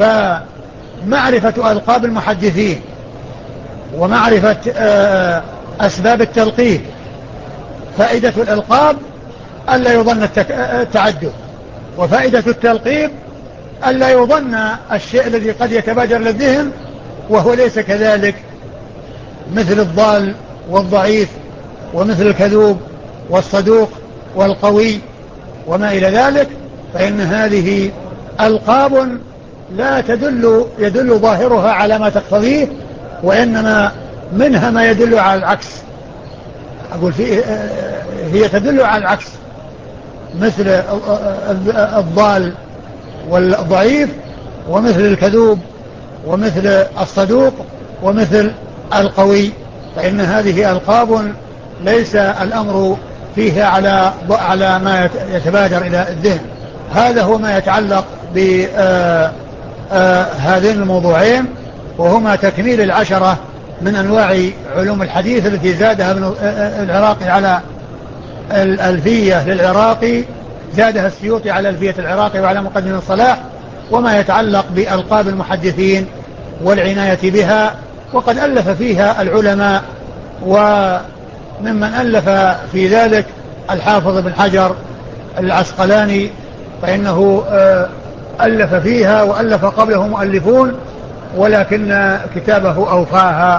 فمعرفة ألقاب المحدثين ومعرفة أسباب التلقيب. فائدة الألقاب ألا يظن التعدد، وفائدة التلقيب ألا يظن الشيء الذي قد يتبادر للذهن وهو ليس كذلك، مثل الضال والضعيف ومثل الكذوب والصدوق والقوي وما إلى ذلك. فإن هذه ألقاب لا يدل ظاهرها على ما تقتضيه، وإنما منها ما يدل على العكس. أقول هي تدل على العكس، مثل الضال والضعيف ومثل الكذوب ومثل الصدوق ومثل القوي. فإن هذه ألقاب ليس الأمر فيها على ما يتبادر إلى الذهن. هذا هو ما يتعلق بهذين الموضوعين، وهما تكميل 10 من أنواع علوم الحديث التي زادها ابن العراقي على الألفية للعراقي، زادها السيوطي على ألفية العراقي وعلى مقدمة الصلاح، وما يتعلق بألقاب المحدثين والعناية بها. وقد ألف فيها العلماء، وممن ألف في ذلك الحافظ بن حجر العسقلاني، فإنه ألف فيها وألف قبله مؤلفون، ولكن كتابه أوفاها